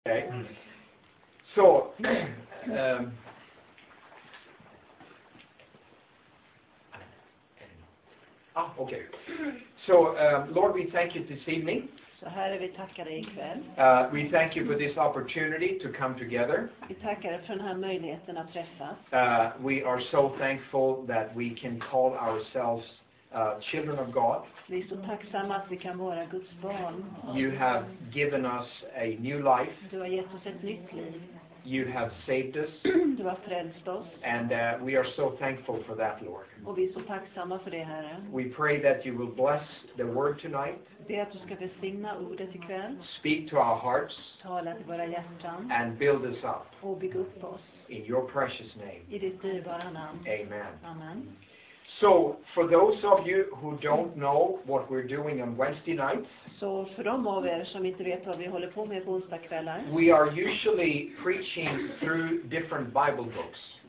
Okay. So, okay. So, Lord, we thank you this evening. Så Herre, vi tackar dig ikväll. We thank you for this opportunity to come together. Vi tackar dig för den här möjligheten att träffas. We are so thankful that we can call ourselves children of God. Vi är så tacksamma att vi kan vara Guds barn. You have given us a new life. Du har gett oss ett nytt liv. You have saved us. Du har frälst oss. And we are so thankful for that, Lord. Och vi är så tacksamma för det, Herre. We pray that you will bless the word tonight. Det att du ska välsigna ordet ikväll. Speak to our hearts. Tala till våra hjärtan. And build us up. Och bygga upp oss. In your precious name. I ditt dyrbara namn. Amen. Amen. So, for those of you who don't know what we're doing on Wednesday nights, så för de av er som inte vet vad vi håller på med på onsdagskvällar, we are usually preaching through different Bible books.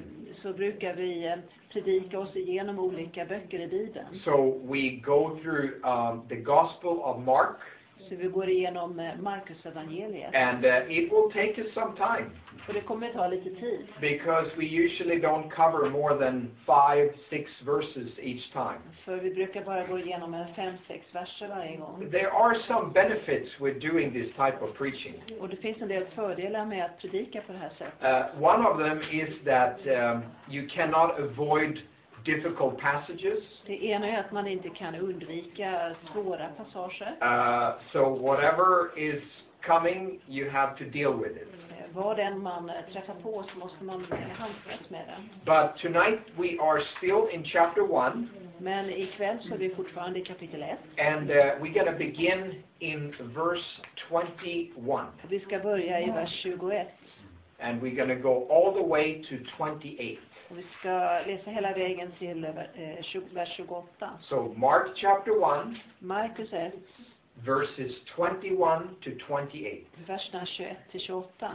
Så brukar vi predika oss igenom olika böcker i Bibeln. So we go through the Gospel of Mark. Så vi går igenom Markus evangeliet. And it will take us some time. Och det kommer ta lite tid. Because we usually don't cover more than 5-6 verses each time. För vi brukar bara gå igenom 5-6 verser varje gång. There are some benefits with doing this type of preaching. Och det finns en del fördelar med att predika på det här sättet. One of them is that you cannot avoid difficult passages. Det ena är att man inte kan undvika svåra passager. So whatever is coming, you have to deal with it. Vad den man träffar på så måste man handskas med den. But tonight we are still in chapter 1. Men ikväll så är vi fortfarande i kapitel 1. And we're going to begin in verse 21. Vi ska börja i vers 21. And we're going to go all the way to 28. Och vi ska läsa hela vägen till vers 28. So Mark chapter 1. Markus 1. Verses 21 to 28. Verserna 21 till 28.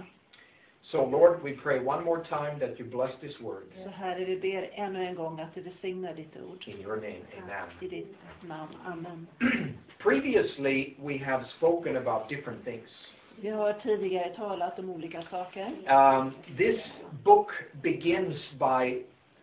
So Lord, we pray one more time that you bless this word. Så Herre, vi ber ännu en gång att du välsignar ditt ord. In your name, amen. I ditt namn, amen. Previously, we have spoken about different things. Vi har tidigare talat om olika saker. This book begins by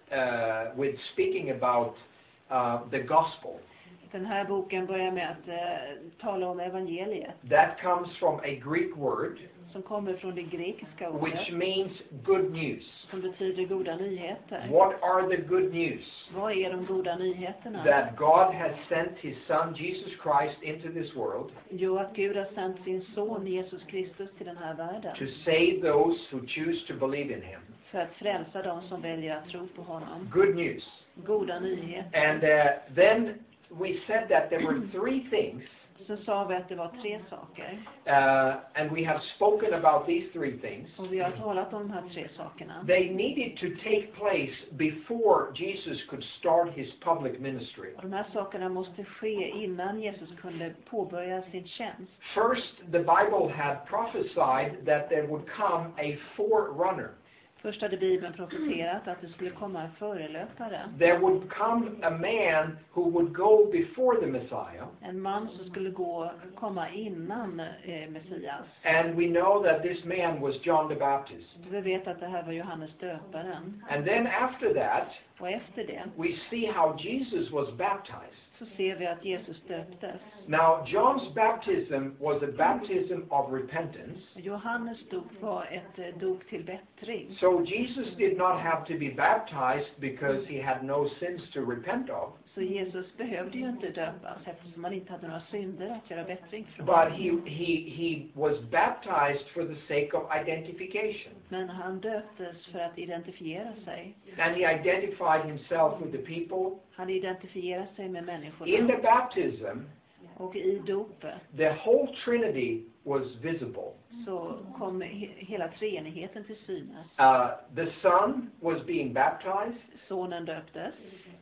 with speaking about the gospel. Den här boken börjar med att tala om evangeliet. That comes from a Greek word. Som kommer från det grekiska ordet. Which means good news. Som betyder goda nyheter. What are the good news? Vad är de goda nyheterna? That God has sent his son Jesus Christ into this world. Jo, att Gud har sänt sin son Jesus Kristus till den här världen. To save those who choose to believe in him. För att frälsa de som väljer att tro på honom. Good news. Goda nyheter. And then we said that there were three things. Så sa vi att det var 3 saker. And we have spoken about these three things. Och vi har talat om de här 3 sakerna. They needed to take place before Jesus could start his public ministry. Och de här sakerna måste ske innan Jesus kunde påbörja sin tjänst. First, the Bible had prophesied that there would come a forerunner. Först hade Bibeln profeterat att det skulle komma en förelöpare. There would come a man who would go before the Messiah. En man som skulle komma innan Messias. And we know that this man was John the Baptist. Vi vet att det här var Johannes döparen. And then after that, och efter det, we see how Jesus was baptized. Så ser vi att Jesus döptes. Now, John's baptism was a baptism of repentance. Johannes dop var ett dop till bättring. So Jesus did not have to be baptized because he had no sins to repent of. Så Jesus behövde ju inte döpas eftersom han inte hade några synder att göra bättring från. But he was baptized for the sake of identification. Men han döptes för att identifiera sig. And he identified himself with the people. Han identifierade sig med människorna. In the baptism, och i dopet, the whole Trinity was visible. Så kom hela treenigheten till synes. The Son was being baptized. Sonen döptes.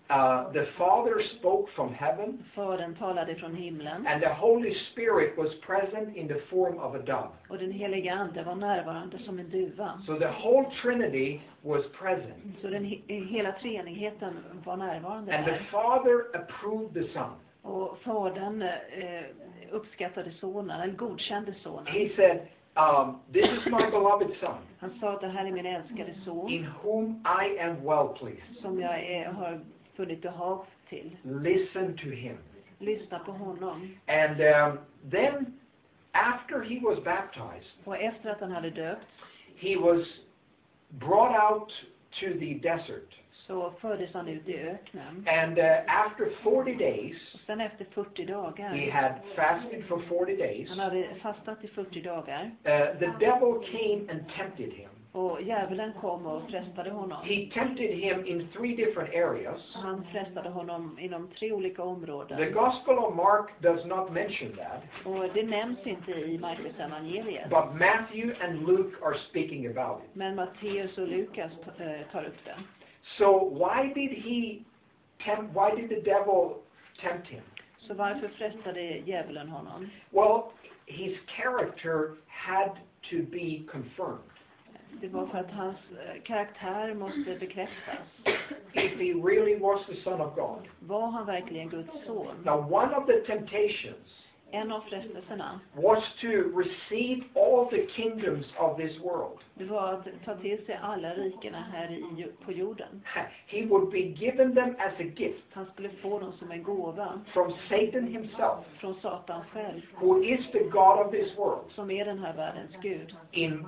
The Father spoke from heaven. Fadern talade från himlen. And the Holy Spirit was present in the form of a dove. Och den heliga ande var närvarande som en duva. So the whole Trinity was present. Så hela treenigheten var närvarande. And the Father approved the Son. Och fadern uppskattade sonen, eller godkände sonen. He said, This is my beloved son, Han sa att det här är min älskade son in whom I am well pleased. som jag har funnit behag till. Listen to him. Lyssna på honom. And then, after he was baptized, Och efter att han hade döpts he was brought out to the desert. så fördes han ut i öknen. And after 40 days, Och sen efter 40 dagar, he had fasted for 40 days. han hade fastat i 40 dagar, The devil came and tempted him. och djävulen kom och frestade honom. He tempted him in 3 different areas. Han frestade honom inom 3 olika områden. The Gospel of Mark does not mention that, Och det nämns inte i Markus evangeliet. but Matthew and Luke are speaking about it. Men Matteus och Lukas tar upp den. So why did the devil tempt him? Så varför frestade djävulen honom? Well, his character had to be confirmed. Det var för att hans karaktär måste bekräftas. If he really was the Son of God. Var han verkligen Guds son? Now, one of the temptations En av frestelserna, was to receive all the kingdoms of this world. det var att ta till sig alla rikena här på jorden. He would be given them as a gift Han skulle få dem som en gåva from Satan himself, från Satan själv, who is the God of this world. som är den här världens Gud. In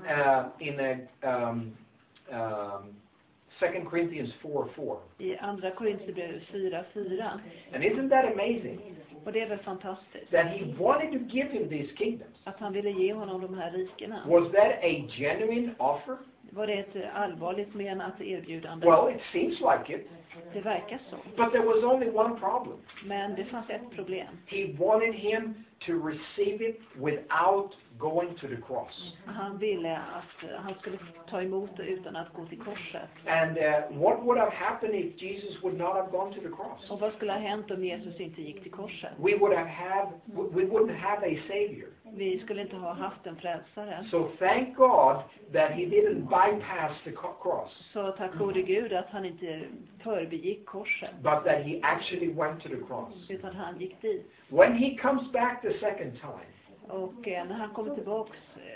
2 Corinthians 4:4. I andra Korinthierbrevet 4:4. And isn't that amazing? Och det är väl fantastiskt That he wanted to give him these kingdoms. att han ville ge honom de här rikena. Was that a genuine offer? Var det ett allvarligt menat erbjudande? Well, it seems like it. Det verkar så. But there was only one problem. Men det fanns ett problem. He wanted him to receive it without going to the cross. Han ville att han skulle ta emot det utan att gå till korset. And what would have happened if Jesus would not have gone to the cross? Och vad skulle ha hänt om Jesus inte gick till korset? We wouldn't have a savior. Vi skulle inte ha haft en frälsare. So thank God that he didn't bypass the cross, Så tack gode Gud att han inte förbigick korset, but that he actually went to the cross. utan han gick dit. When he comes back the second time, Och när han kommer tillbaks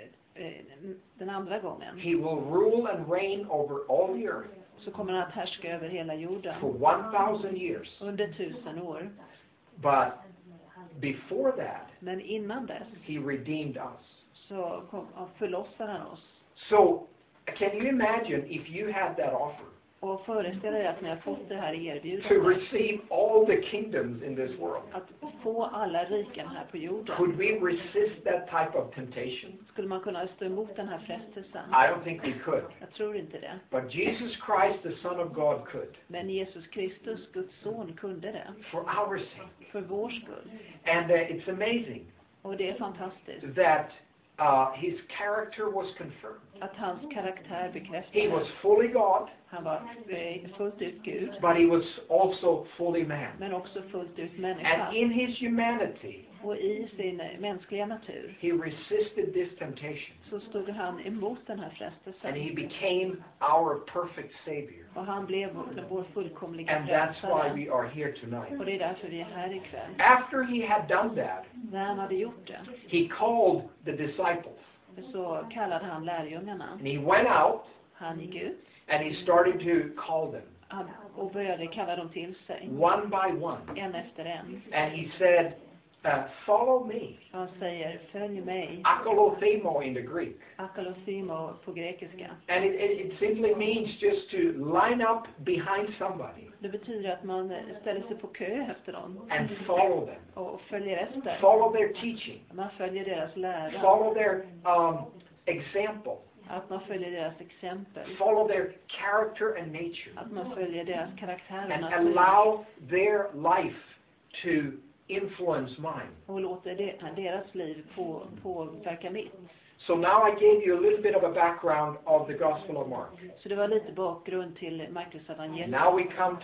den andra gången, he will rule and reign over all the earth så kommer han att härska över hela jorden for 1,000 years. under 1000 år. But before that, Men innan dess he redeemed us. så förlossar han oss. So, can you imagine if you had that offer Och föreställa dig att ni har fått det här to erbjudandet, receive all the kingdoms in this world? att få alla riken här på jorden. Could we resist that type of temptation? Skulle man kunna stå emot den här frestelsen? I don't think we could. Jag tror inte det. But Jesus Christ, the Son of God, could. Men Jesus Kristus, Guds son, kunde det. For our sake. För vår skull. And it's amazing Och det är fantastiskt that his character was confirmed. att hans karaktär He bekräftades. was fully God, Han var fullt ut Gud, but he was also fully man. men också fullt ut människa. And in his humanity, Och i sin mänskliga natur he resisted this temptation. så stod han emot den här And frestelsen. he became our perfect Savior. Och han blev vår fullkomliga And that's why frälsare. we are here tonight. Och det är därför vi är här ikväll. After he had done that, När han hade gjort det he called the disciples. så kallade han lärjungarna. And he went out Han gick ut and he started to call them och började kalla dem till sig, one by one. en efter en. And he said, follow me. Han säger, följ mig. Akolothemo in the Greek. Akalothimo på grekiska. And it simply means just to line up behind somebody Det betyder att man ställer sig på kö efter dem and follow them. och följer efter. Follow their teaching. Man följer deras lära. Follow their example. Att man följer deras exempel. Follow their character and nature. Att man följer deras karaktär och And natur. allow their life to influence mine. Och låter deras liv påverka mitt. So now I gave you a little bit of a background of the Gospel of Mark. Så det var lite bakgrund till Markus evangeliet. Now we come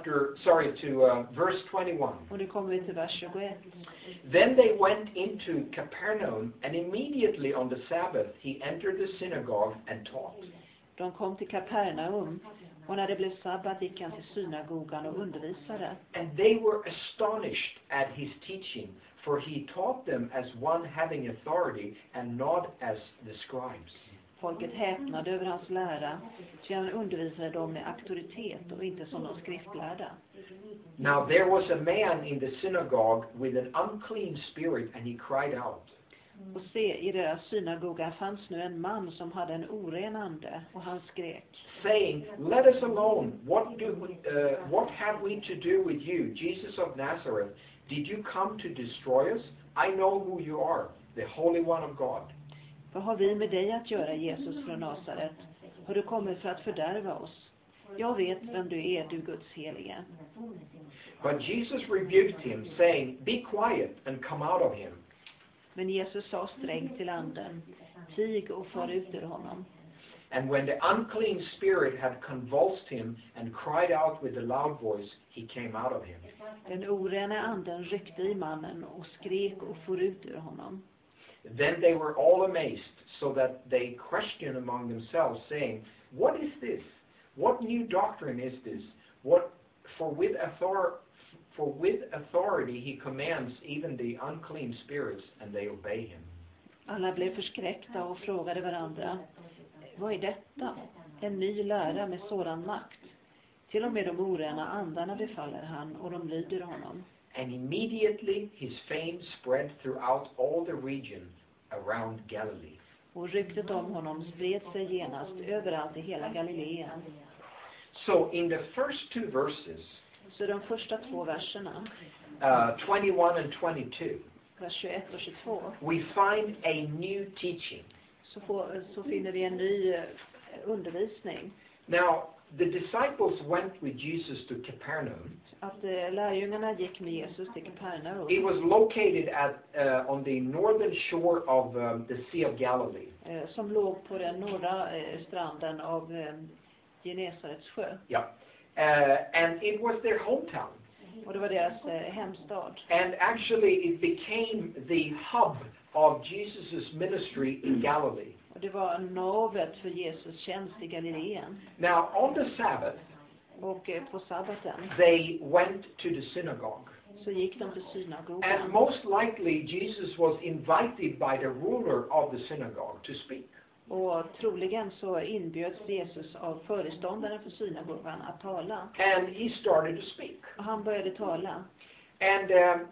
to verse 21. Och nu kommer vi till vers 21. Then they went into Capernaum, and immediately on the Sabbath he entered the synagogue and taught. De kom till Kapernaum, och när det blev sabbat gick han till synagogan och undervisade. And they were astonished at his teaching, for he taught them as one having authority and not as the scribes. Folket häpnade över hans lära, så han undervisade dem med auktoritet och inte som de skriftlärda. Now there was a man in the synagogue with an unclean spirit, and he cried out. Och se, i deras synagoga fanns nu en man som hade en oren ande, och han skrek, saying, "Let us alone. What have we to do with you, Jesus of Nazareth? Did you come to destroy us? I know who you are, the Holy One of God." vad har vi med dig att göra, Jesus från Nasaret? Har du kommit för att fördärva oss? Jag vet vem du är, du Guds helige. But Jesus rebuked him, saying, "Be quiet and come out of him." Men Jesus sa strängt till anden, tig och far ut ur honom. And when the unclean spirit had convulsed him and cried out with a loud voice, he came out of him. Den orena anden ryckte i mannen och skrek och for ut ur honom. Then they were all amazed, so that they questioned among themselves, saying, "What is this? What new doctrine is this? For with authority he commands even the unclean spirits, and they obey him." Alla blev förskräckta och frågade varandra, vad är detta? En ny lära med sådan makt. Till och med de orena andarna befaller han, och de lyder honom. And immediately his fame spread throughout all the region around Galilee. Och ryktet om honom spred sig genast överallt i hela Galileen. So in the first two verses, Så de första 2 verserna, 21 and 22, vers 21 och 22, we find a new teaching. så finner vi en ny undervisning. Now, the disciples went with Jesus to Capernaum. Att lärjungarna gick med Jesus till It Kapernaum, was located on the northern shore of the Sea of Galilee. som låg på den norra stranden av Genesarets sjö. Yeah. And it was their hometown. Och det var deras hemstad. And actually it became the hub of Jesus' ministry in Galilee. Och det var navet för Jesus tjänst i Galileen. Now, on the Sabbath, Och på sabbaten they went to the synagogue. så gick de till And synagogan. most likely Jesus was invited by the ruler of the synagogue to speak. Och troligen så inbjöds Jesus av föreståndaren för synagogan att tala. And he started to speak. Och han började tala. And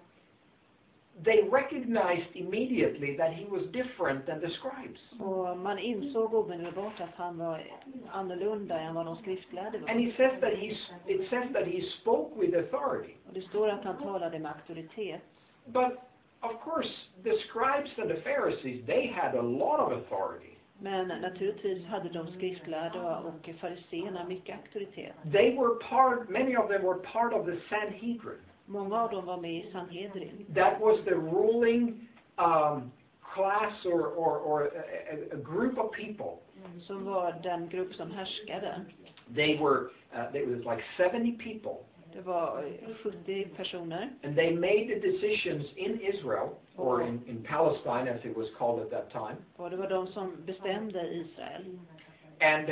they recognized immediately that he was different than the scribes. Och man insåg omedelbart att han var annorlunda än vad de skriftlärde var. And it says that he spoke with authority. Och det står att han talade med auktoritet. But of course, the scribes and the Pharisees, they had a lot of authority. Men naturligtvis hade de skriftlärda och fariséerna mycket auktoritet. Many of them were part of the Sanhedrin. Många av dem var med i Sanhedrin. That was the ruling class or a group of people. Som var den grupp som härskade. There was like 70 people. Det var 70 personer. And they made the decisions in Israel, or in Palestine as it was called at that time. Och det var de som bestämde i Israel. And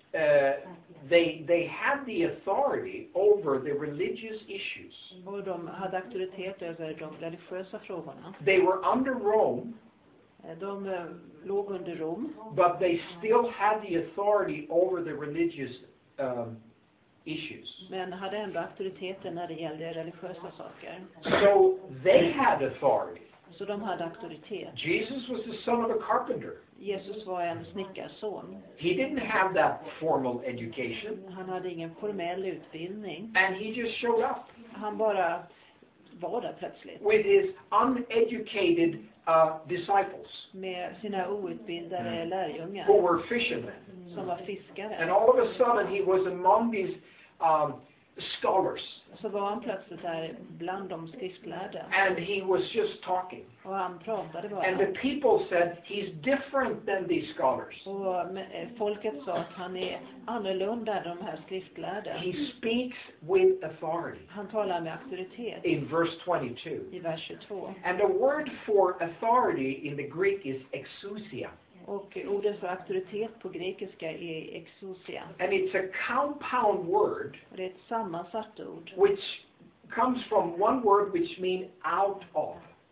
they had the authority over the religious issues. Och de hade auktoritet över de religiösa frågorna. They were under Rome. De låg under Rom. But they still had the authority over the religious issues. Men hade ändå auktoriteten när det gällde religiösa saker. So they had authority. Så de hade auktoritet. Jesus was the son of a carpenter. Jesus var en snickarson. He didn't have that formal education. Han hade ingen formell utbildning. And he just showed up. Han bara var där plötsligt. With his uneducated disciples. Med sina outbildade lärjungar. Who were fishermen. Som var fiskare. And all of a sudden he was among these scholars. Så var han plötsligt där bland de skriftlärda. And he was just talking. Och han pratade bara. And the people said he's different than these scholars. Och folket sa att han är annorlunda än de här skriftlärda. He speaks with authority. Han talar med auktoritet. In verse 22. I vers 22. And the word for authority in the Greek is exousia. Och ordet för auktoritet på grekiska är exousia. And it's a compound word. Och det är ett sammansatt ord. Which comes from one word which means out of.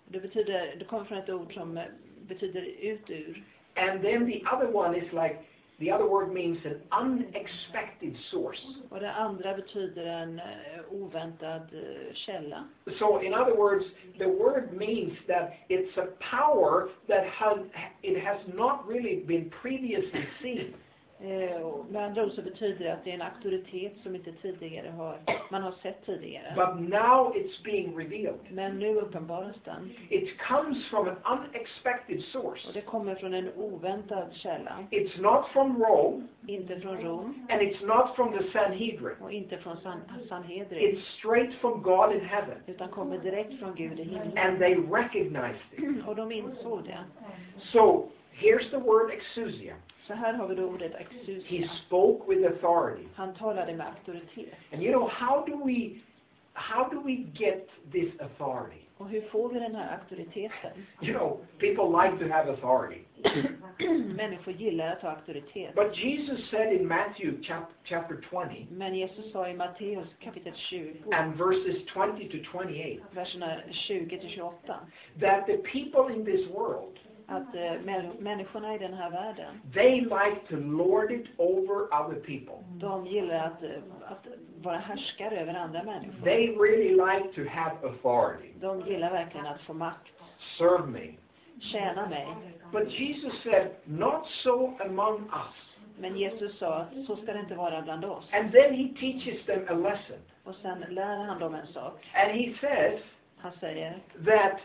Det kommer från ett ord som betyder ut ur. And then the other one is like, the other word means an unexpected source. Och det andra betyder en oväntad källa. So in other words, the word means that it's a power that has not really been previously seen. Med andra ord så betyder det att det är en auktoritet som inte man har sett tidigare. But now it's being revealed. Men nu uppenbaras den. It comes from an unexpected source. Och det kommer från en oväntad källa. It's not from Rome. Inte från Rom. And it's not from the Sanhedrin. Och inte från Sanhedrin. It's straight from God in heaven. Utan kommer direkt från Gud i himlen. And they recognized it. Och de insåg det. So here's the word exousia. Så här har vi då ordet exousia. He spoke with authority. Han talade med auktoritet. And you know, how do we get this authority? Och hur får vi den här auktoriteten? You know, people like to have authority. Människor gillar att ha auktoritet. But Jesus said in Matthew chapter 20, Men Jesus sa i Matteus kapitel 20 and verses 20 to 28, verserna 20 till 28 that the people in this world, att människorna i den här världen, they like to lord it over other people. de gillar att vara härskare över andra människor. They really like to have authority. De gillar verkligen att få makt. Serve me. Tjäna mig. But Jesus said, not so among us. Men Jesus sa att så ska det inte vara bland oss. And then he teaches them a lesson. Och sen lär han dem en sak. And he says Han säger that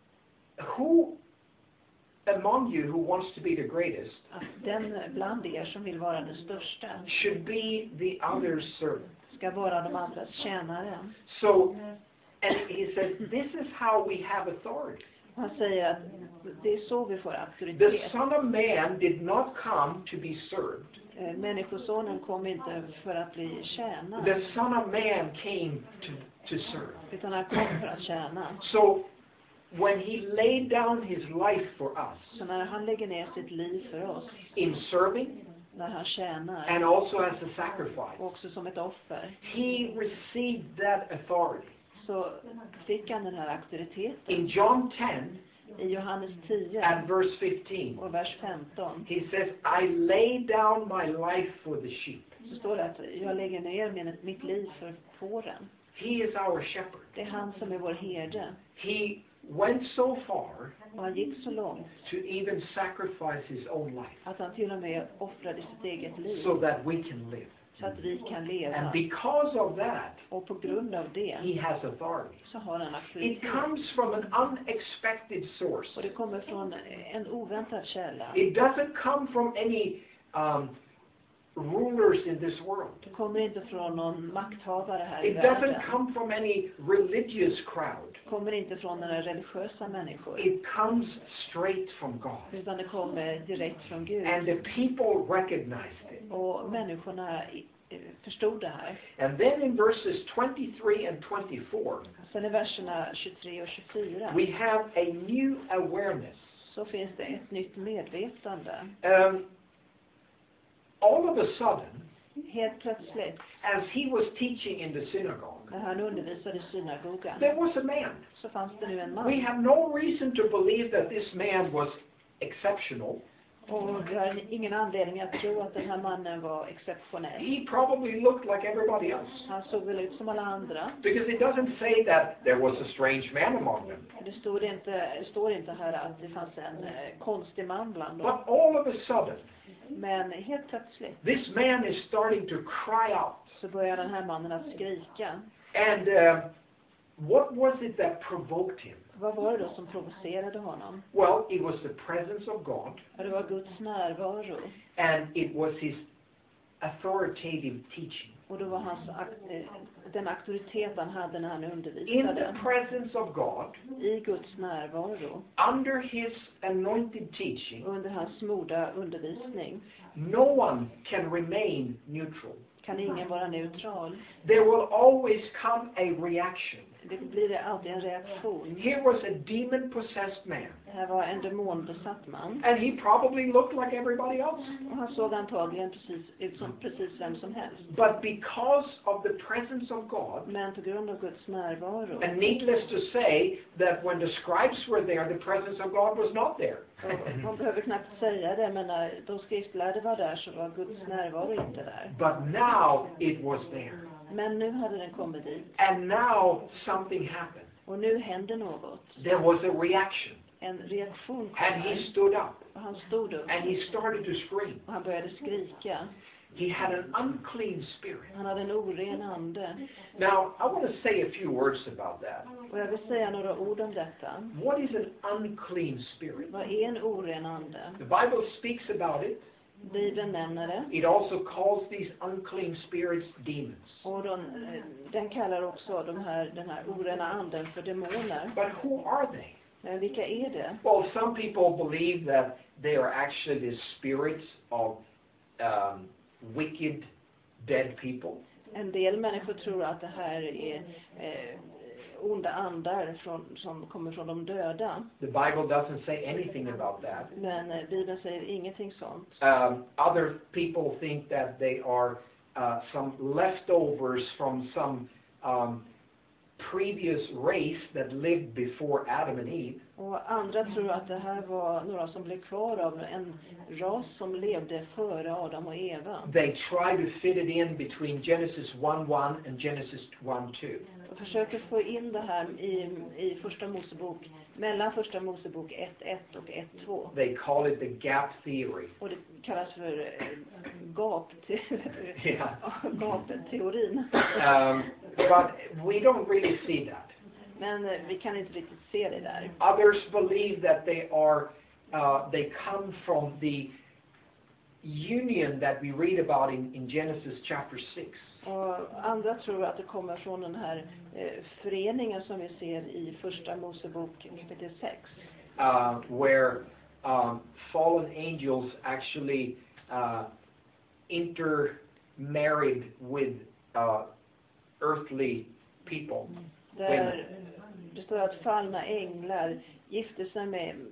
who among you who wants to be the greatest att den bland er som vill vara den största should be the other's servant. ska vara de andras tjänare. So, and he said, this is how we have authority. Han säger att det är så vi får The auktoritet. Son of Man did not come to be served. Människosonen kom inte för att bli tjänad. The Son of Man came to serve. Utan han kom för att tjäna. So, when he laid down his life for us, Så när han lägger ner sitt liv för oss, in serving när han tjänar, and also as a sacrifice, också som ett offer, he received that authority. så fick han den här auktoriteten. In John 10 I Johannes 10 and verse 15, och vers 15 he says, I lay down my life for the sheep. så står det att jag lägger ner mitt liv för fåren. He is our shepherd. Det är han som är vår herde. He went so far Och han gick så långt to even sacrifice his own life att han till och med offrade sitt eget liv so that we can live. så att vi kan And leva. because of that, Och på grund av det he has authority. så har han It auktoritet. comes from an unexpected source. Och det kommer från en oväntad källa. It doesn't come from any rulers in this world. Det kommer inte från någon makthavare här i It världen. doesn't come from any religious crowd. Det kommer inte från några religiösa människor. It comes straight from God. Utan det kommer direkt från Gud. And the people recognized it. Och människorna förstod det här. And then in verses 23 and 24, Sen i verserna 23 och 24 we have a new awareness. så finns det ett nytt medvetande. All of a sudden, Helt plötsligt, as he was teaching in the synagogue, när han undervisade i synagogan, there was a man. så fanns det nu en We man. have no reason to believe that this man was exceptional. Och vi har ingen anledning att tro att den här mannen var exceptionell. He probably looked like everybody else. Han såg väl ut som alla andra. Because it doesn't say that there was a strange man among them. Det står inte här att det fanns en konstig man bland dem. But all of a sudden, Men helt plötsligt this man is starting to cry out. så börjar den här mannen att skrika. And what was it that provoked him? Vad var det då som provocerade honom? Well, it was the presence of God, Ja, det var Guds närvaro. and it was his authoritative teaching. Och då var den auktoritet han hade när han In the undervisade. presence of God, I Guds närvaro. under his anointed teaching, Under hans smorda undervisning. no one can remain neutral. kan ingen vara neutral. There will always come a reaction. Det blir alltid en reaktion. Here was a demon-possessed man. Det här var en demonbesatt man. And he probably looked like everybody else. Och han såg antagligen ut som precis vem som helst. But because of the presence of God, Men på grund av Guds närvaro. and needless to say that when the scribes were there, the presence of God was not there. Man behöver knappt säga det, men när de skriftlärde var där så var Guds närvaro inte där. But now it was there. Men nu hade den kommit dit. And now something happened. Och nu hände något. There was a reaction. En reaktion And he kom. stood up. Och han stod upp. And he started to scream. Och han började skrika. He had an unclean spirit. Han hade en oren ande. Now, I want to say a few words about that. Och jag vill säga några ord om detta. What is an unclean spirit? Vad är en oren ande? The Bible speaks about it. Bibeln nämner det. It also calls these unclean spirits demons. Och den kallar också den här orena anden för demoner. But who are they? Men vilka är det? Well, some people believe that they are actually the spirits of wicked, dead people. En del människor tror att det här är onda andar som kommer från de döda. The Bible doesn't say anything about that. Men Bibeln säger ingenting sånt. Other people think that they are some leftovers from some previous race that lived before Adam and Eve. Och andra tror att det här var några som blev kvar av en ras som levde före Adam och Eva. They try to fit it in between Genesis 1:1 and Genesis 1:2. Och försöker få in det här i första Mosebok, mellan första Mosebok 1:1 och 1:2. They call it the gap theory. Och det kallas för gapteorin. But we don't really see that. Men vi kan inte riktigt se det där. Others believe that they come from the union that we read about in Genesis chapter 6. Och andra tror att det kommer från den här föreningen som vi ser i första Mosebok kapitel 6. Where fallen angels actually intermarried with earthly people. Där det står att fallna änglar gifte sig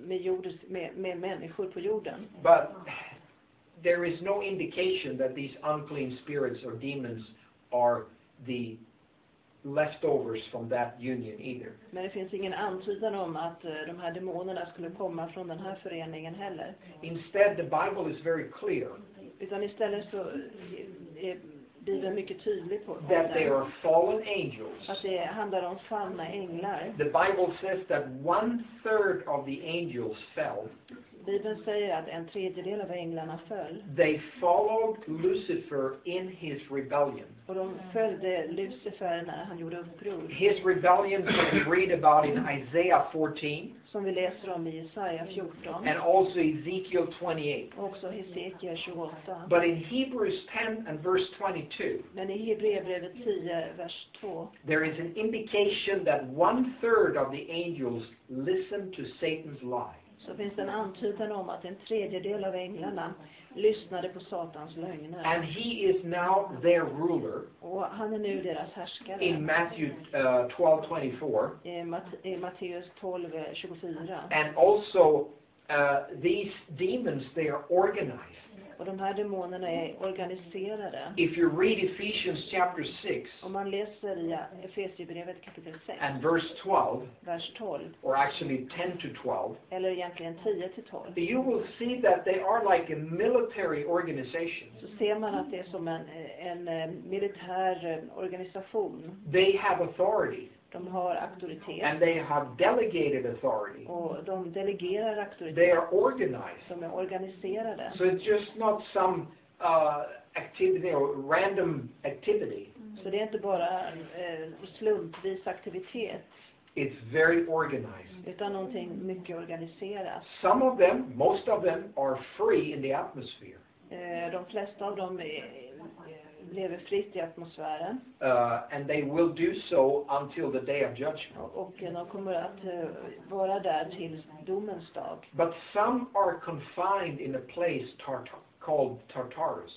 med människor på jorden. But there is no indication that these unclean spirits or demons are the leftovers from that union either. Men det finns ingen antydan om att de här demonerna skulle komma från den här föreningen heller. Instead, the Bible is very clear Utan istället så är Bibeln mycket tydlig på that they are fallen angels. att det handlar om fallna änglar. The Bible says that 1/3 of the angels fell. Bibeln säger att 1/3 av änglarna föll. They followed Lucifer in his rebellion. Och de följde Lucifer när han gjorde uppror. His rebellion that we read about in Isaiah 14 Som vi läser om i Jesaja 14. and also Ezekiel 28. Och också Hesekiel 28. But in Hebrews 10 and verse 22, Men i Hebreerbrevet 10, vers 2. there is an indication that 1/3 of the angels listened to Satan's lie. Så finns det en antydan om att 1/3 av änglarna lyssnade på Satans lögner. And he is now their ruler Och han är nu deras härskare. in Matthew 12:24. I Matteus 12:24. And also these demons, they are organized. Och de här demonerna är organiserade. If you read Ephesians chapter 6 Om man läser i Efesierbrevet kapitel 6, and verse 12, vers 12, or actually 10 to 12, eller egentligen 10 till 12, you will see that they are like a military organization. så ser man att det är som en militär organisation. They have authority De har auktoritet. and they have delegated authority. Och de delegerar auktoritet. They are organized. De är organiserade. So it's just not some activity or random activity. Så det är inte bara slumpvis aktivitet. It's very organized. Utan någonting mycket organiserat. Some of them, most of them, are free in the atmosphere. De flesta av dem lever fritt i atmosfären. And they will do so until the day of judgment. Och de kommer att vara där till domens dag. But some are confined in a place called Tartarus.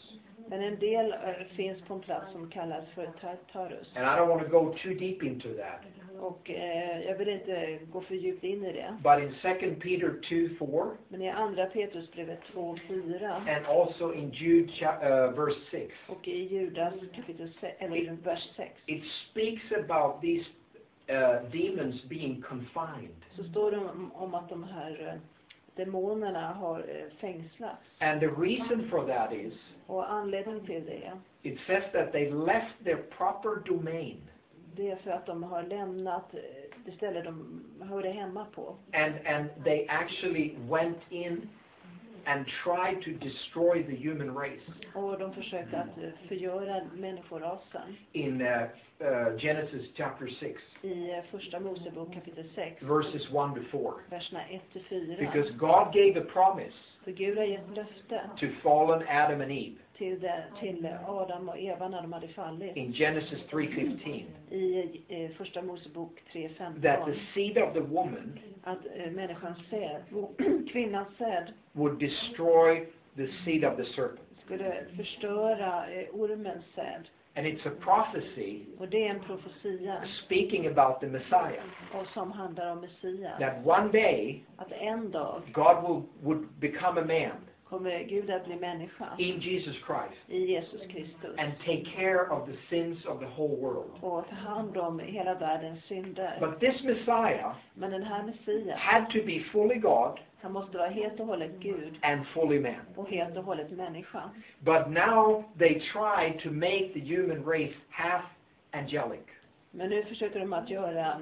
Men en del finns på en plats som kallas för Tartarus. And I don't want to go too deep into that. Och jag vill inte gå för djupt in i det. But in 2 Peter 2:4 Men i andra Petrusbrevet 2:4 and also in Jude verse 6, och i Judas kapitel 6, eller vers 6, it speaks about these demons being confined. så står det om att de här demonerna har fängslats. And the reason for that is, Och anledningen till det, it says that they left their proper domain. det är för att de har lämnat det ställe de hörde hemma på. And they actually went in and tried to destroy the human race. Och de försökte att förgöra människorasen. In Genesis chapter 6, I första Mosebok kapitel 6, verses 1 to 4. verserna 1-4. Because God gave a promise För Gud har gett löfte to fallen Adam and Eve till Adam och Eva när de hade fallit. in Genesis 3:15. I första Mosebok That the 3:15. seed of the woman Att människans säd, kvinnans säd, would destroy the seed of the serpent. skulle förstöra ormens säd. And it's a prophecy Och det är en profetia speaking about the Messiah. och som handlar om Messias. That one day Att en dag God would become a man kommer Gud att bli människa in Jesus Christ i Jesus Kristus. and take care of the sins of the whole world. Och ta hand om hela världens synder. But this Messiah Men den här Messias, had to be fully God han måste vara helt och hållet Gud and fully man. och helt och hållet människa. But now they try to make the human race half angelic. Men nu försöker de att göra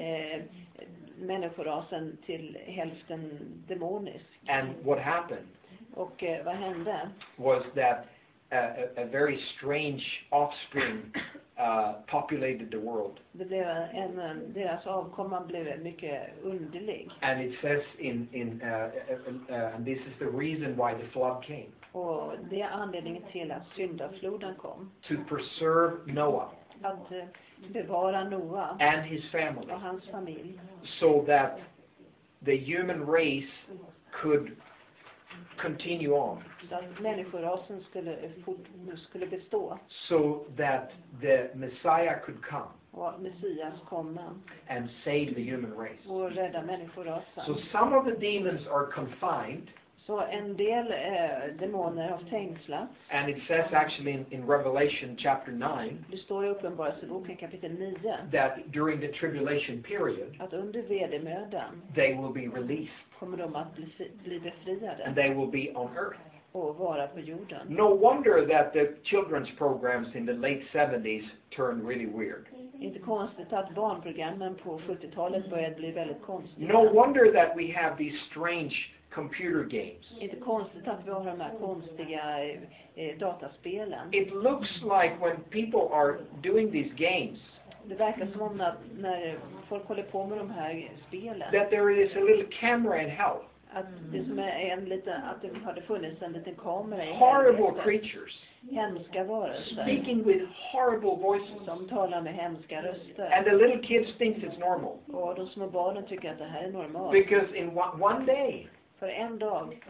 människorasen till hälften demonisk. And what happened Och vad hände? was that a very strange offspring populated the world. Det blev deras avkomma blev mycket underlig. And it says and this is the reason why the flood came. Och det är anledningen till att syndafloden kom. To preserve Noah Att bevara Noa and his family, och hans familj. so that the human race could continue on. Så att människorasen skulle bestå. So that the Messiah could come Och Messias komma and save the human race. och rädda människorasen. So some of the demons are confined. Så en del demoner har fängslats. And it says actually in Revelation chapter 9 Det står i Uppenbarelseboken kapitel 9 that during the tribulation period att under vedermödan they will be released kommer de att bli and befriade they will be on earth. och vara på jorden. No wonder that the children's programs in the late 70s turned really weird. Inte konstigt att barnprogrammen på 70-talet började bli väldigt konstiga. No wonder that we have these strange computer games. Inte konstigt att vi har de här konstiga dataspelen. It looks like when people are doing these games Det verkar som om att när folk håller på med de här spelen that there is a little camera in hell. att det som är att det hade funnits en liten kamera i Horrible helvetet. creatures Hemska varelser speaking with horrible voices. som talar med hemska röster. And the little kids think it's normal. Och de små barnen tycker att det här är normalt. Because in one day För en dag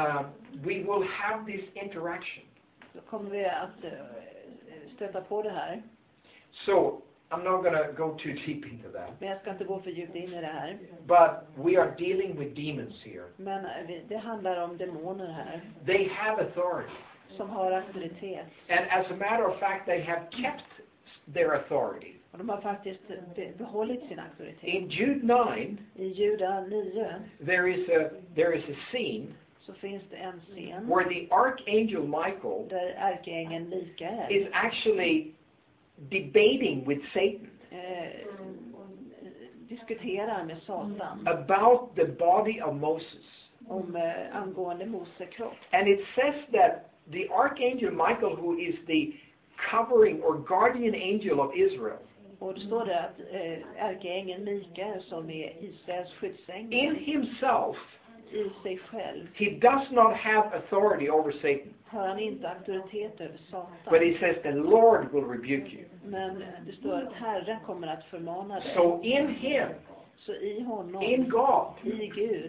we will have this interaction. så kommer vi att stöta på det här. So I'm not going to go too deep into that. Men jag ska inte gå för djupt in i det här. But we are dealing with demons here. Men det handlar om demoner här. They have authority. Som har auktoritet. And as a matter of fact, they have kept their authority. Och de har faktiskt behållit sin auktoritet. In Jude 9, I Juda 9 there is a scene så finns det en scen where the archangel Michael där ärkeängeln Mikael is actually debating with Satan diskuterar med Satan about the body of Moses. om angående Mose kropp. And it says that the archangel Michael, who is the covering or guardian angel of Israel, Och det står det att ärkeängeln Mikael som är Israels skyddsängel in himself, i sig själv he does not have authority over Satan. har han inte auktoritet över But Satan. he says the Lord will rebuke you. Men det står att Herren kommer att förmana dig. So in him, Så i honom, in God, i Gud,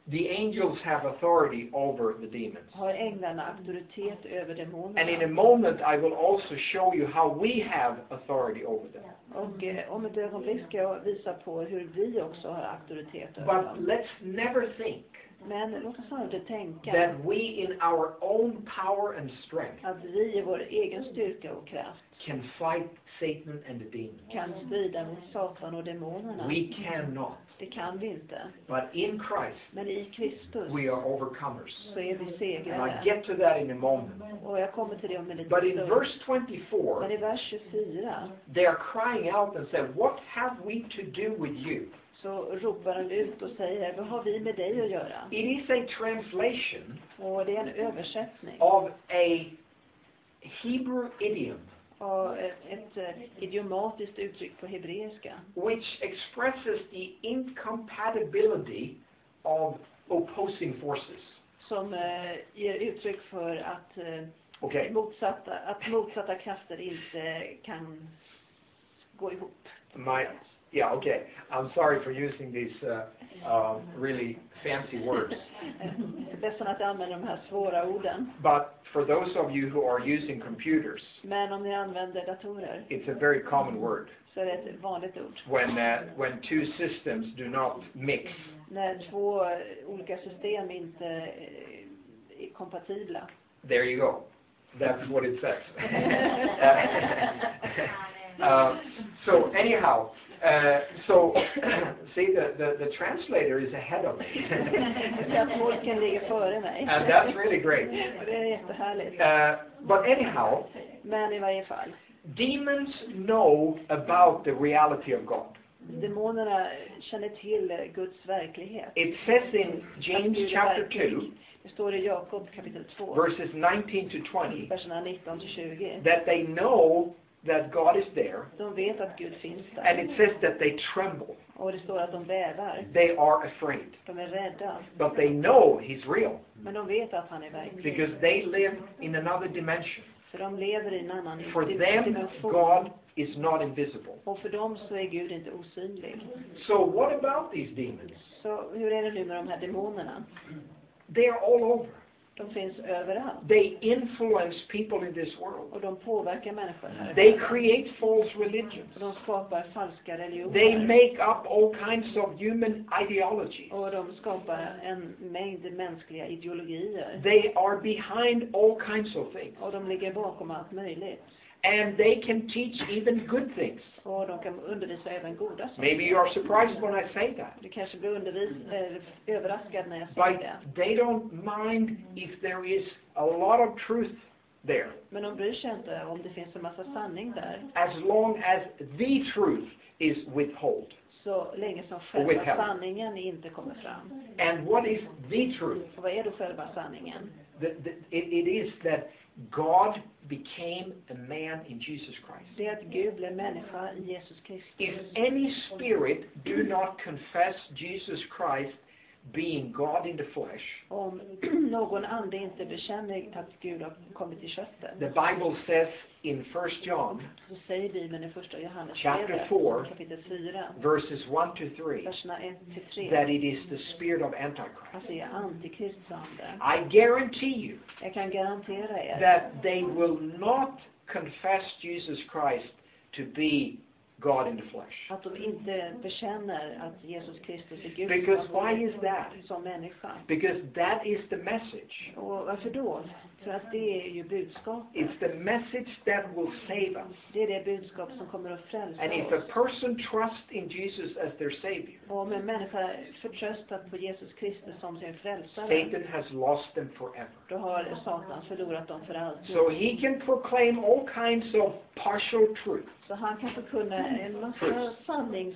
the angels have authority over the demons. har änglarna auktoritet över And in a demonerna. moment I will also show you how we have authority over them. Och om ett ögonblick ska jag visa på hur vi också har auktoritet över But dem. let's never think Men låt oss aldrig tänka that we in our own power and strength att vi i vår egen styrka och kraft can fight Satan and the demons. kan strida mot Satan och demonerna. We cannot. Det kan vi inte. But in Christ Men i Kristus we are overcomers. så är vi And I segrare. get to that in a moment. Och jag kommer till det om en liten But in stund. verse Men 24, i vers 24 they are crying out and say, what have we to do with you? så ropar de ut och säger, vad har vi med dig att göra? It is a translation Och det är en översättning of a Hebrew idiom av ett idiomatiskt uttryck på hebreiska which expresses the incompatibility of opposing forces. som ger uttryck för att Okay. motsatta krafter inte kan gå ihop. Okay. I'm sorry for using these really fancy words. Ledsen att jag använder de här svåra orden. But for those of you who are using computers, Men om ni använder datorer it's a very common word. så är det ett vanligt ord. When two systems do not mix. När två olika system inte är kompatibla. There you go. That's what it says. So anyhow, see the translator is ahead of me. Så att tolken ligger före mig. And that's really great. Och det är jättehärligt. But anyhow, Men i varje fall. demons know about the reality of God. Demonerna känner till Guds verklighet. It says in James chapter 2, Det står i Jakob kapitel 2, verses 19 to 20, verserna 19 till 20. that they know that God is there, De vet att Gud finns and där. it says that they tremble. Och det står att de bävar. They are afraid. De är rädda. But they know He's real, Men de vet att han är verklig. because they live in another dimension. För de lever i en annan For them, dimension. God is not invisible. Och för dem så är Gud inte osynlig. So what about these demons? Så hur är det nu med de här demonerna? They are all over. De finns överallt. They influence people in this world. Och de påverkar människor här. They create false religions. Och de skapar falska religioner. They make up all kinds of human ideologies. Och de skapar en mängd mänskliga ideologier. They are behind all kinds of things. Och de ligger bakom allt möjligt. And they can teach even good things. Och de kan undervisa även goda saker. Maybe you are surprised when I say that. Du kanske blir överraskad när jag säger But det. they don't mind if there is a lot of truth there, Men de bryr sig inte om det finns en massa sanning där. as long as the truth is withheld. Så länge som With själva help. sanningen inte kommer fram. And what is the truth? Och vad är då själva sanningen? It is that God became a man in Jesus Christ. Det är att Gud blev människa i Jesus Kristus. If any spirit do not confess Jesus Christ being God in the flesh, Om någon ande inte bekänner att Gud har kommit i köttet. the Bible says in 1 John, Så säger Bibeln i första Johannes Chapter 4, kapitel 4, verses 1 to 3, verserna 1 till 3. that it is the spirit of Antichrist. Alltså är antikrists ande. I guarantee you Jag kan garantera er that they will not confess Jesus Christ to be God in the flesh. att de inte bekänner att Jesus Kristus är Gud Because why is that? som människa. Because that is the message. Och varför då? För att det är ju budskapet. It's the message that will save us. Det är det budskap som kommer att frälsa And if a oss. person trusts in Jesus as their Savior, Och om en människa förtröstat på Jesus Kristus som sin frälsare, Satan has lost them forever. då har Satan förlorat dem för alltid. So he can proclaim all kinds of partial truth. Så han kan förkunna en massa sanning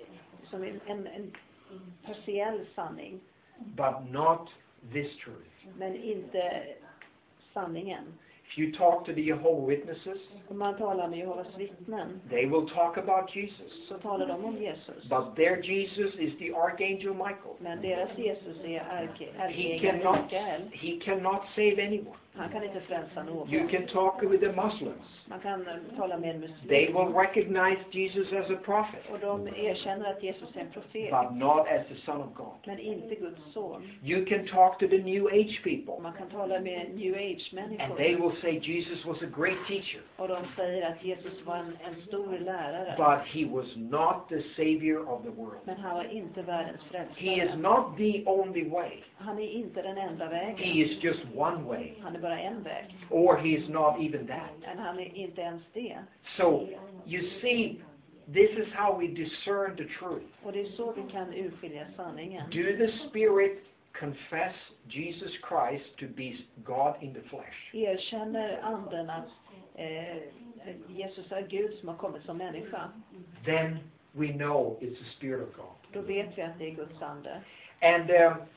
som en partiell sanning, But not this truth. men inte sanningen. If you talk to the Jehovah's Witnesses, Om man talar med Jehovas vittnen they will talk about Jesus. så talar de om Jesus. But their Jesus is the Archangel Michael. Men deras Jesus är He ärkeängeln cannot, Mikael. he cannot save anyone. Han kan inte frälsa någon. You can talk with the Muslims. Man kan tala med en They muslim. will recognize Jesus as a prophet, Och de erkänner att Jesus är en profet. but not as the Son of God. Men inte Guds son. You can talk to the New Age people, Man kan tala med New and they Age-människor. will say Jesus was a great teacher, Och de säger att Jesus var en stor lärare. but he was not the Savior of the world. Men han var inte världens He is frälsare. not the only way. Han är inte den enda vägen. He is just one way, Han är bara en väg. or he is not even that. Men han är inte ens det. So, you see, this is how we discern the truth. Och det är så vi kan urskilja sanningen. Do the Spirit confess Jesus Christ to be God in the flesh? Erkänner anden att Jesus är Gud som har kommit som människa. Then we know it's the Spirit of God. Då vet vi att det är Guds ande. And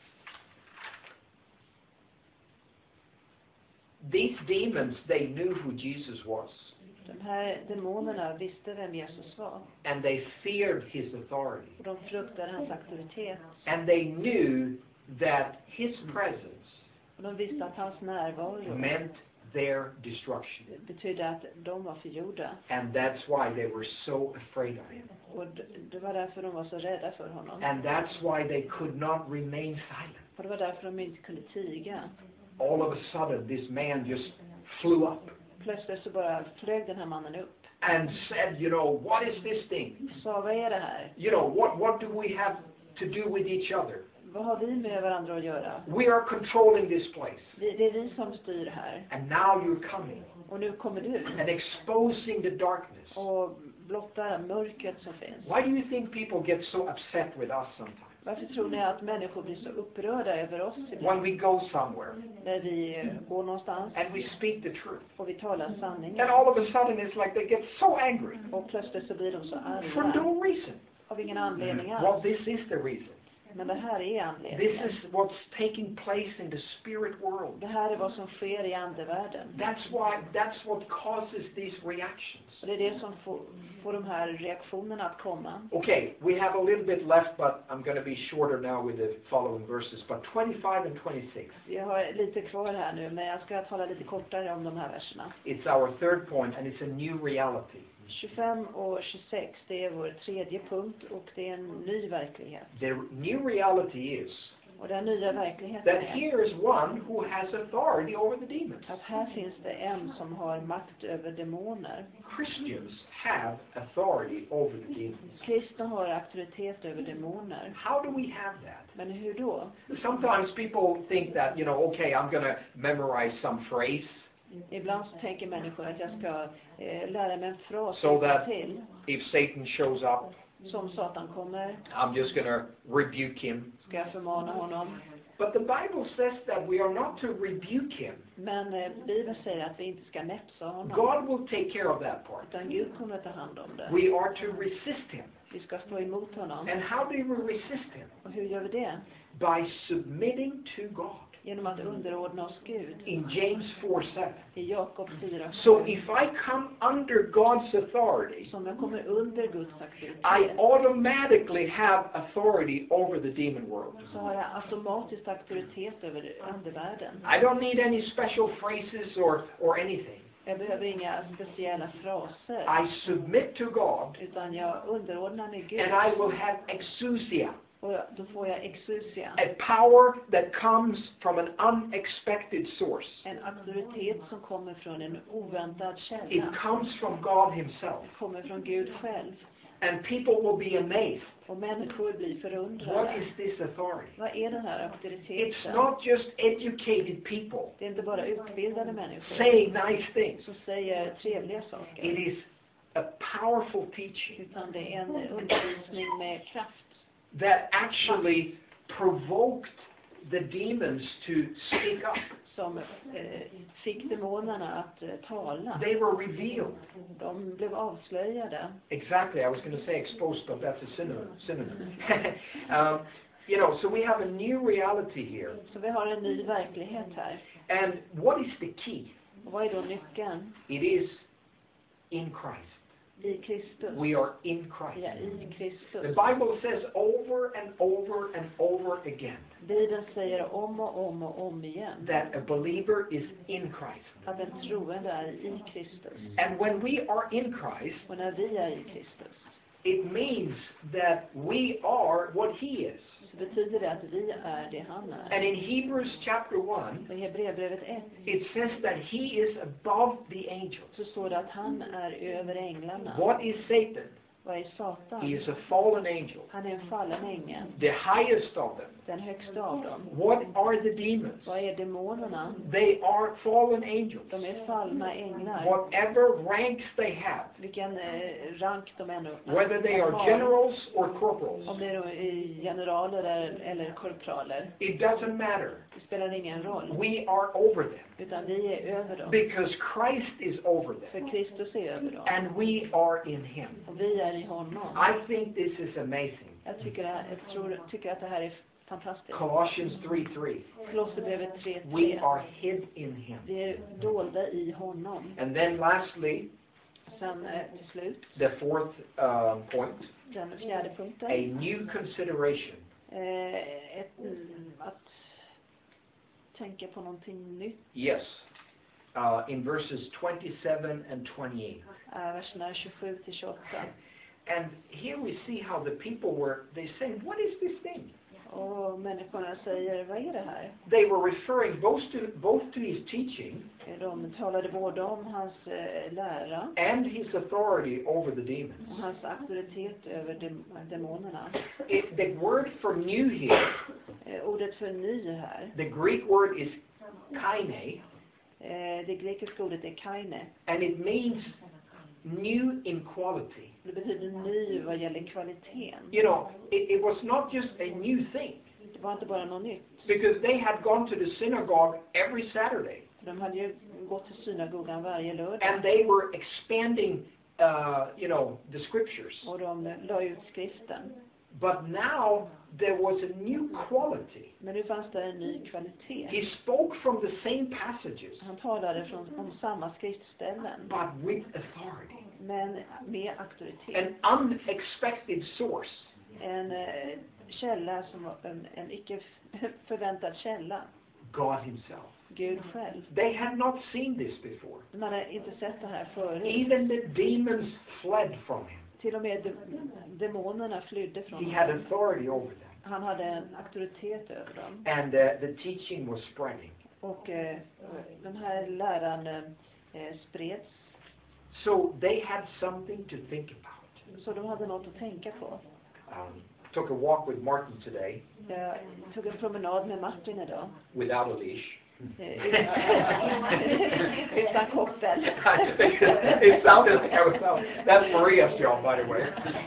these demons, they knew who Jesus was. De här demonerna visste vem Jesus var. And they feared his authority. Och de fruktade hans auktoritet. And they knew that his presence Och de visste att hans närvaro meant their destruction. betydde att de var förgjorda. And that's why they were so afraid of him. Och det var därför de var så rädda för honom. And that's why they could not remain silent. Och det var därför de inte kunde tiga. All of a sudden, this man just flew up Plötsligt så bara flög den här mannen upp. and said, you know, what is this thing? Sa, vad är det här? You know, what do we have to do with each other? Vad har vi med varandra att göra? We are controlling this place. Det är vi som styr här. And now you're coming Och nu kommer du. and exposing the darkness. Och blottar mörkret som finns. Why do you think people get so upset with us sometimes? Varför tror ni att människor blir så upprörda över oss When ibland? we go somewhere När vi går någonstans and we speak the truth. och vi talar And sanningen. all of a sudden it's like they get so angry Och plötsligt så blir de så for arga. no reason. Av ingen anledning Well, alls. this is the reason. Men det här är This anledningen. is what's taking place in the spirit world. Det här är vad som sker i andevärlden. That's what causes these reactions. Och det är det som får de här reaktionerna att komma. Okay, we have a little bit left, but I'm going to be shorter now with the following verses. But 25 and 26, Jag har lite kvar här nu, men jag ska tala lite kortare om de här verserna. it's our third point, and it's a new reality. 25 och 26, det är vår tredje punkt och det är en ny verklighet. The new reality is Och den nya verkligheten that är here is one who has authority over the demons. att här finns det en som har makt över demoner. Christians have authority over the demons. Kristna har auktoritet över demoner. How do we have that? Men hur då? Sometimes people think that, you know, okay, I'm going to memorize some phrase Ibland så tänker människor att jag ska lära mig en fras so that till. if Satan shows up, Som Satan kommer, I'm just going to rebuke him. ska jag förmana honom. But the Bible says that we are not to rebuke him. Men Bibeln säger att vi inte ska näpsa honom. God will take care of that part. Utan Gud kommer att ta hand om det. We are to resist him. Vi ska stå emot honom. And how do we resist him? Och hur gör vi det? By submitting to God. Genom att underordna oss Gud. In James 4:7. I Jakob 4. So if I come under God's authority, Som jag kommer under Guds auktoritet. I automatically have authority over the demon world. Så har jag automatiskt auktoritet över andevärlden. I don't need any special phrases or anything. Jag behöver inga speciella fraser. I submit to God, Utan jag underordnar mig Gud. and I will have exousia, Och då får jag exousia. a power that comes from an unexpected source. En auktoritet som kommer från en oväntad It källa. comes from God himself. Kommer från Gud själv. And people will be amazed. Och människor blir What förundrade. is this authority? Vad är den här It's auktoriteten? not just educated people Det är inte bara utbildade människor saying nice things. som säger trevliga It saker. is a powerful teaching Utan det är en undervisning med kraft. that actually provoked the demons to speak up. Som fick demonerna att tala. They were revealed. De blev avslöjade. Exactly. I was going to say exposed, but that's a synonym. You know, so we have a new reality here. Så vi har en ny verklighet här. And what is the key? Och vad är då nyckeln? It is in Christ. I Kristus. We are in Vi är Christ. i The Kristus. Bible says over and over and over again Bibeln säger om och om och om igen that a believer is in Christ. att en troende är i Kristus. And when we are in Christ, Och när vi är i Kristus it means that we are what he is. så betyder det att vi är det han är. And in Hebrews chapter 1, Och i Hebreerbrevet 1 it says that he is above the angels. så står det att han är över änglarna. What is Satan? Vad är Satan? He is a fallen angel, Han är en fallen ängel. the highest of them. Den högsta av dem. What are the demons? Vad är demonerna? They are fallen angels. De är fallna änglar. Whatever ranks they have, Vilken rank de än whether they are generals or corporals, om det är generaler eller korpraler. it doesn't matter. Det spelar ingen roll. We are over them Utan vi är över dem. because Christ is over them För Kristus är över dem. and we are in him. Och vi är i honom. I think this is amazing. Jag tycker att det här är fantastiskt. Colossians 3:3. Kolosserbrevet We 3:3. are hid in him. Vi är dolda i honom. And then lastly, Sen till slut, the fourth point, den fjärde punkten. a new consideration. Att tänka på någonting nytt. Yes. In verses 27 and 28. Verserna 27 till 28. And here we see how the people were, they saying, what is this thing? Och människorna säger, vad är det här? They were referring both to his teaching De talade både om hans lära and his authority over the och demons. hans auktoritet över demonerna. The word for new here, Ordet för ny här, the Greek word is kaine, det grekiska ordet är kaine. and it means new in quality. Det betyder ny vad gäller kvaliteten. You know, it was not just a new thing, Det var inte bara något nytt. because they had gone to the synagogue every Saturday, De hade ju gått till synagogan varje lördag. and they were expanding, the scriptures. Och de la ut skriften. But now there was a new quality. Men nu fanns det en ny kvalitet. He spoke from the same passages, Han talade om samma skriftställen. but with authority. Men med auktoritet. An unexpected source. En källa som var en icke förväntad källa. God himself. Gud själv. They had not seen this before. De hade inte sett det här förut. Even the demons fled from him. Till och med demonerna flydde från He had honom. authority over them. Han hade en auktoritet över dem. And the teaching was spreading. Och den här läran spreds. So they had something to think about. Så de hade något att tänka på. Took a walk with Martin today, Jag tog en promenad med Martin idag. without a leash. Utan koppel. It sounded like I was out. That's Maria's job, by the way.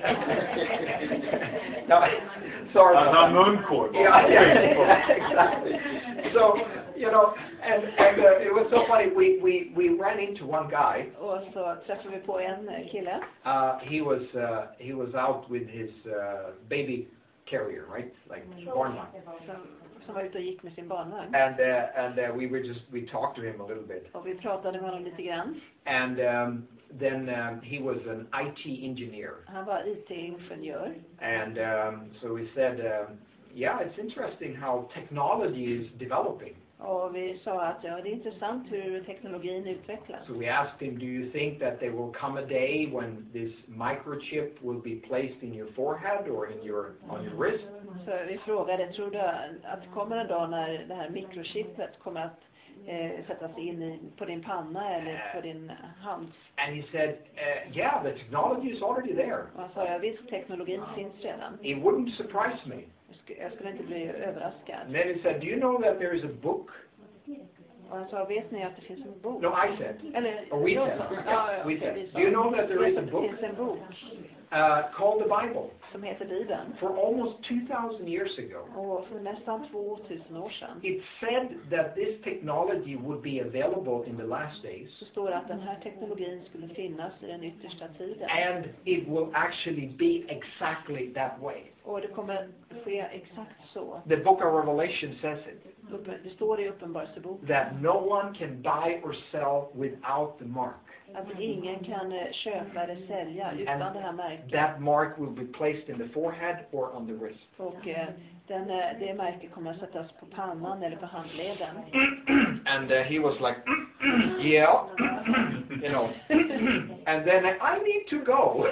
No, sorry. Munkort. Yeah, exactly. So, and it was so funny. We ran into one guy. Och så träffade vi på en kille. He was out with his baby carrier, right? Like barnvagn. Som var ute och gick med sin barnvagn. And we talked to him a little bit. Och vi pratade med honom lite grann. And then he was an IT engineer. Han var IT-ingenjör. And so we said, yeah, it's interesting how technology is developing. Och vi sa att det är intressant hur teknologin utvecklas. So we asked him, do you think that there will come a day when this microchip will be placed in your forehead or on your wrist? Så vi frågade, tror du att det kommer en dag när det här mikrochippet kommer att sättas in på din panna eller på din hand? And he said, yeah, the technology is already there. Och han sa, ja visst, teknologin finns redan. It wouldn't surprise me. Jag skulle inte bli överraskad. And then he said, do you know that there is a book? Och han sa, vet ni att det finns en bok? No, I said. Eller, Or we jag said. sa. Yeah, we said. vi sa. Do you know that there is a Det book finns en bok called the Bible? som heter Bibeln. For almost 2,000 years ago, Och för nästan 2000 år sedan it said that this technology would be available in the last days, så står det att den här teknologin skulle finnas i den yttersta tiden. and it will actually be exactly that way. Och det kommer ske exakt så. The book of Revelation says it. det står i Uppenbarelseboken that no one can buy or sell without the mark. att ingen kan köpa eller sälja utan det här märket. That mark will be placed in the forehead or on the wrist. Och det märket kommer att sättas på pannan eller på handleden. And he was like, yeah, you know. And then I need to go.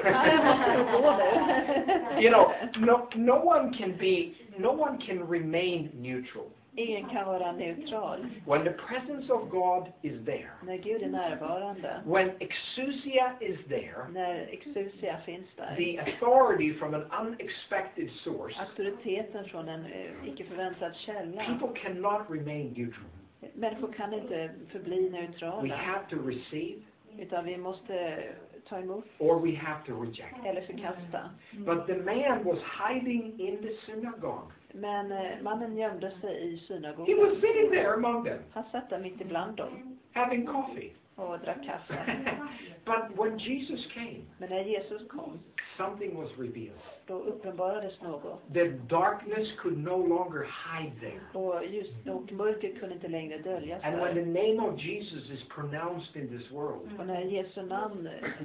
You know, no one can remain neutral. Ingen kan vara neutral. When the presence of God is there, När Gud är närvarande, when exousia is there, när exousia finns där, the authority from an unexpected source, auktoriteten från en icke förväntad källa, people cannot remain neutral. människor kan inte förbli We neutrala, have to receive utan vi måste ta emot or we have to reject. eller förkasta. But the man was hiding in the synagogue. Men mannen gömde sig i He was synagogan. sitting there among them, Han satt där mitt ibland dem having coffee. och drack kaffe. But when Jesus came, Men när Jesus kom, something was revealed. då uppenbarades något. The darkness could no longer hide there. Och mörkret kunde inte längre döljas And when där. the name of Jesus is pronounced in this world, Och när Jesu namn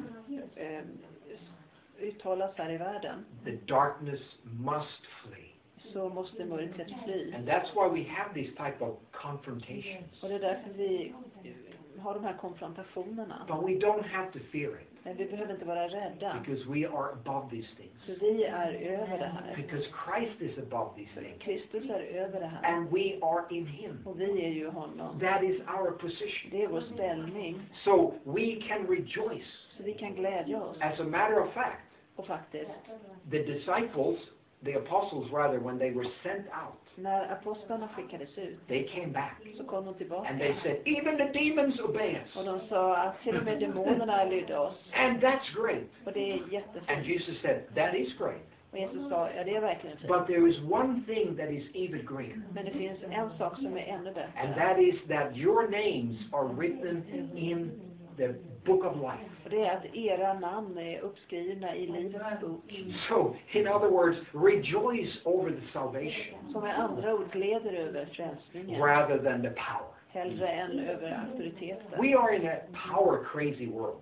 uttalas här i världen, the darkness must flee. så måste mörkret fly. And that's why we have these type of confrontations. Och det är därför vi har de här konfrontationerna. But we don't have to fear it, Men vi behöver inte vara rädda. because we are above these things. För vi är över det här. Because Christ is above these things. Kristus är över det här. And we are in Him. Och vi är ju honom. That is our position. Det är vår ställning. So we can rejoice. Så vi kan glädja oss. As a matter of fact, Och faktiskt, the disciples, the apostles rather, when they were sent out, när apostlarna skickades ut, they came back. så kom de tillbaka. And they said, even the demons obey us. Och de sa att till och med demonerna lydde oss. And that's great. Och det är And jättefint. Jesus said, that is great. Och Jesus sa, ja, det är verkligen fint. But there is one thing that is even greater. Men det finns en sak som är ännu And bättre. that is that your names are written in the book of life. Och det är att era namn är uppskrivna i livets bok. So, in other words, rejoice over the salvation Som med andra ord gleder över frälsningen. rather than the power. Hellre än över auktoriteten. We are in a power crazy world.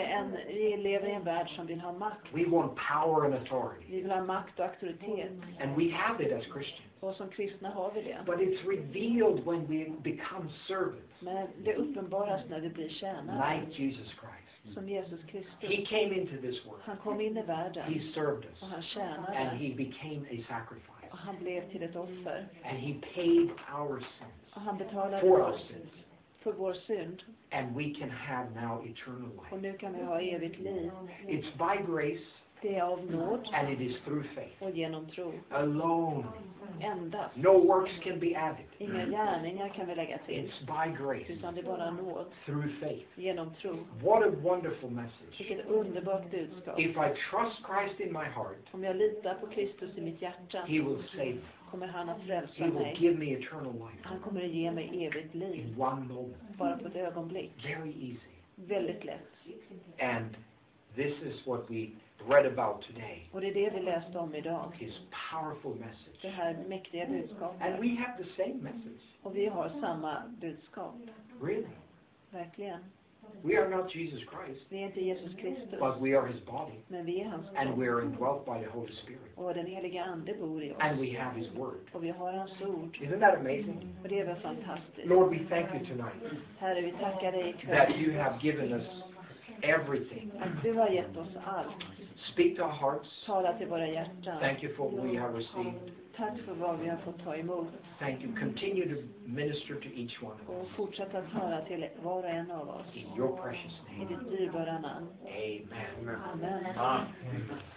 Vi lever i en värld som vill ha makt. We want power and authority. Vi vill ha makt och auktoritet. And we have it as Christians. Och som kristna har vi det. But it's revealed when we become servants, Men det uppenbaras när vi blir tjänare. like Jesus Christ. Som Jesus Kristus. He came into this world. Han kom in i världen. He served us. Och han And tjänade. he became a sacrifice. Och han blev till ett offer. And he paid our sins Och han betalade for our oss sins. för vår synd. And we can have now eternal Och life. nu kan vi ha evigt liv. It's by grace Det är av nåd and it is through faith. och genom tro. Alone. Endast. No works can be added. Inga gärningar kan vi lägga till. It's by grace, Utan det är bara nåd. through faith. Genom tro. What a wonderful message. Vilket underbart budskap. If I trust Christ in my heart, Om jag litar på Kristus i mitt hjärta, he will save me. kommer han att frälsa He will mig. give me eternal life Han kommer att ge mig evigt liv. in one moment. Bara på ett ögonblick. Very easy. Väldigt lätt. And this is what we read about today. Och det är det vi läste om idag. His powerful message. Det här mäktiga budskapet. And we have the same message. Och vi har samma budskap. Really. Verkligen. We are not Jesus Christ, Vi är inte Jesus Kristus. but we are his body. Men vi är hans And kropp. we are indwelt by the Holy Spirit. Och den heliga ande bor i oss. And we have his word. Och vi har hans ord. Isn't that amazing? Och det är väl fantastiskt. Lord, we thank you tonight Herre, vi tackar dig that ikväll. you have given us everything. Att du har gett oss allt. Speak to our hearts. Tala till våra hjärtan. Thank you for what we have received. Tack för vad vi har fått ta emot. Thank you. Continue to minister to each one of Och us. fortsätta att höra till var och en av oss. In your precious I name. ditt dyrbara namn. Amen. Amen. Amen.